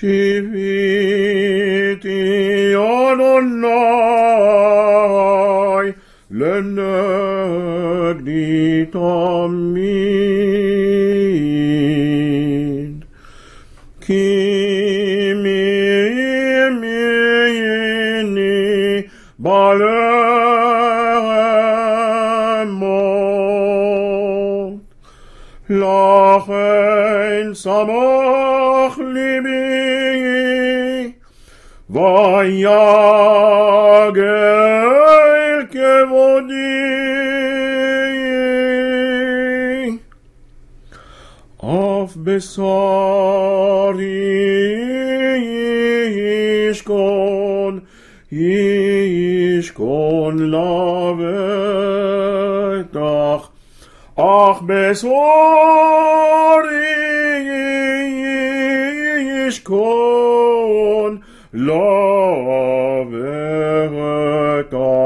Tiviti Adonai lenegdi tamid. Ki mimini balemot. Lachen samach libi vayagel kevodi af besari yishkon lavetach ach besari yishkon lavetach